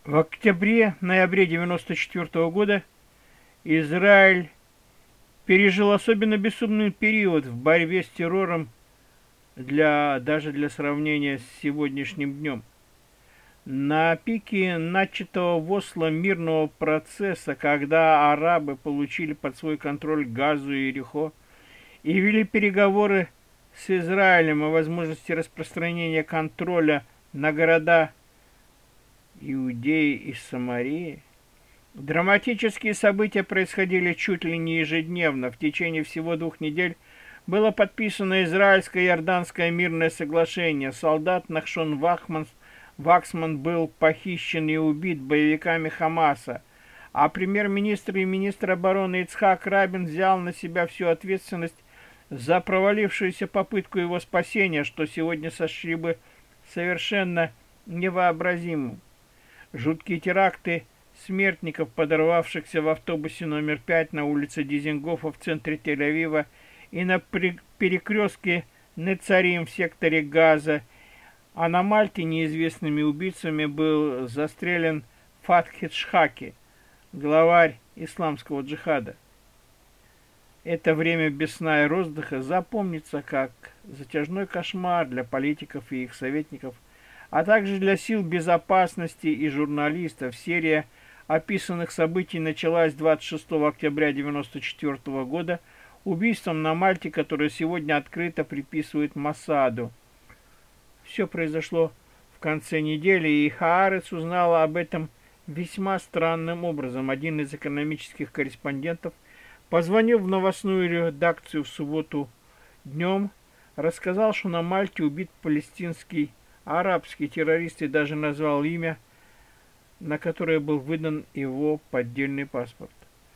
В октябре-ноябре 1994 года Израиль пережил особенно бессмысленный период в борьбе с террором даже для сравнения с сегодняшним днем. На пике начатого в Осло мирного процесса, когда арабы получили под свой контроль Газу и Иерихо и вели переговоры с Израилем о возможности распространения контроля на города Иудеи и Самарии, драматические события происходили чуть ли не ежедневно. В течение всего 2 недель было подписано израильско-иорданское мирное соглашение. Солдат Нахшон Ваксман был похищен и убит боевиками Хамаса, а премьер-министр и министр обороны Ицхак Рабин взял на себя всю ответственность за провалившуюся попытку его спасения, что сегодня сочли бы совершенно невообразимым. Жуткие теракты смертников, подорвавшихся в автобусе номер 5 на улице Дизингофа в центре Тель-Авива и на перекрестке Нецарим в секторе Газа, а на Мальте неизвестными убийцами был застрелен Фатхи Шхаки, главарь исламского джихада. Это время без сна и роздыха запомнится как затяжной кошмар для политиков и их советников, а также для сил безопасности и журналистов. Серия описанных событий началась 26 октября 1994 года убийством на Мальте, которое сегодня открыто приписывают Моссаду. Все произошло в конце недели, и Хаарец узнала об этом весьма странным образом. Один из экономических корреспондентов позвонил в новостную редакцию в субботу днем, рассказал, что на Мальте убит палестинский арабский террорист и даже назвал имя, на которое был выдан его поддельный паспорт.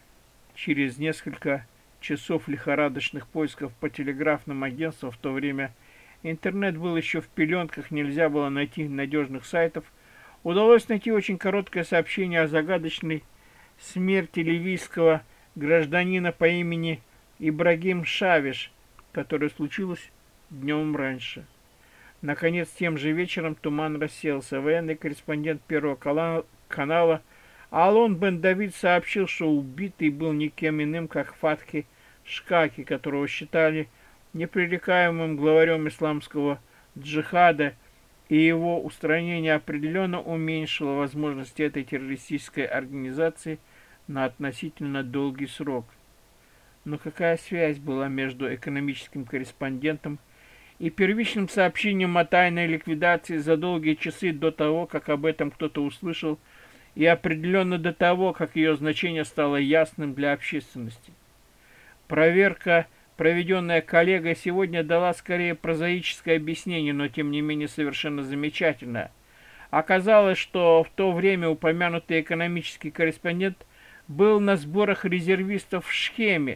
Через несколько часов лихорадочных поисков по телеграфным агентствам, в то время интернет был еще в пеленках, нельзя было найти надежных сайтов, удалось найти очень короткое сообщение о загадочной смерти ливийского гражданина по имени Ибрагим Шавиш, которая случилась днем раньше. Наконец, тем же вечером туман рассеялся. Военный корреспондент Первого канала Алон бен Давид сообщил, что убитый был никем иным, как Фатхи Шхаки, которого считали непререкаемым главарем исламского джихада, и его устранение определенно уменьшило возможности этой террористической организации на относительно долгий срок. Но какая связь была между экономическим корреспондентом и первичным сообщением о тайной ликвидации за долгие часы до того, как об этом кто-то услышал, и определенно до того, как ее значение стало ясным для общественности? Проверка, проведенная коллегой, сегодня дала скорее прозаическое объяснение, но тем не менее совершенно замечательное. Оказалось, что в то время упомянутый экономический корреспондент был на сборах резервистов в Шхеме,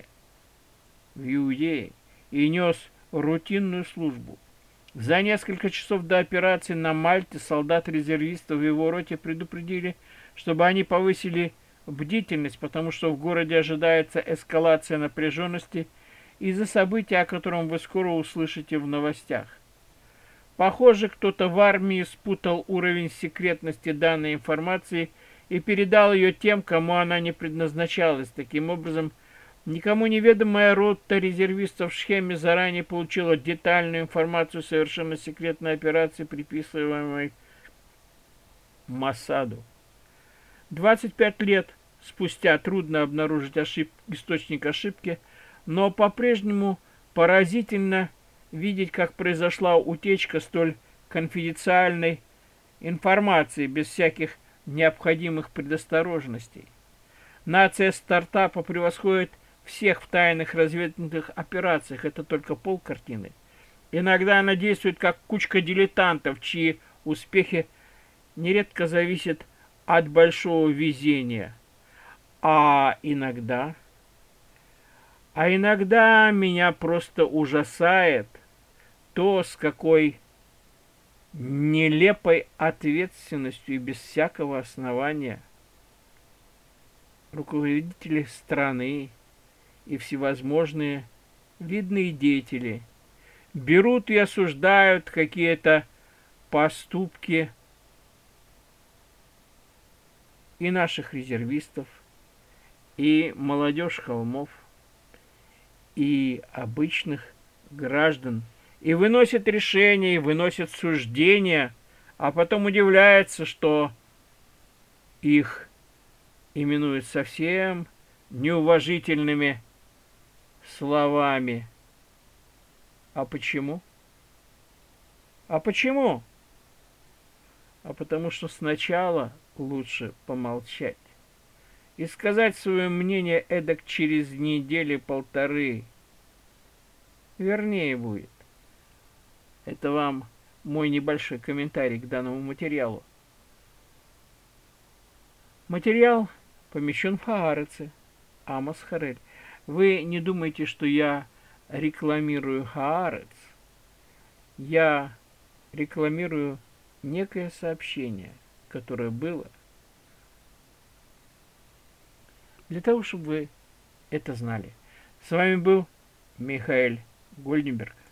в Иудее, и нес рутинную службу. За несколько часов до операции на Мальте солдат-резервистов в его роте предупредили, чтобы они повысили бдительность, потому что в городе ожидается эскалация напряженности из-за события, о котором вы скоро услышите в новостях. Похоже, кто-то в армии спутал уровень секретности данной информации и передал ее тем, кому она не предназначалась. Таким образом, никому неведомая рота резервистов в Шхеме заранее получила детальную информацию совершенно секретной операции, приписываемой Моссаду. 25 лет спустя трудно обнаружить источник ошибки, но по-прежнему поразительно видеть, как произошла утечка столь конфиденциальной информации без всяких необходимых предосторожностей. Нация стартапа превосходит всех в тайных разведывательных операциях. Это только полкартины. Иногда она действует как кучка дилетантов, чьи успехи нередко зависят от большого везения. А иногда меня просто ужасает то, с какой нелепой ответственностью и без всякого основания руководители страны и всевозможные видные деятели берут и осуждают какие-то поступки и наших резервистов, и молодежь холмов, и обычных граждан, и выносит решения, и выносит суждения, а потом удивляется, что их именуют совсем неуважительными словами. А почему? А почему? А потому что сначала лучше помолчать и сказать свое мнение эдак через недели-полторы. Вернее будет. Это вам мой небольшой комментарий к данному материалу. Материал помещен в Хаареце. Амос Харель. Вы не думайте, что я рекламирую Хаарец. Я рекламирую некое сообщение, которое было, для того, чтобы вы это знали. С вами был Михаил Гольденберг.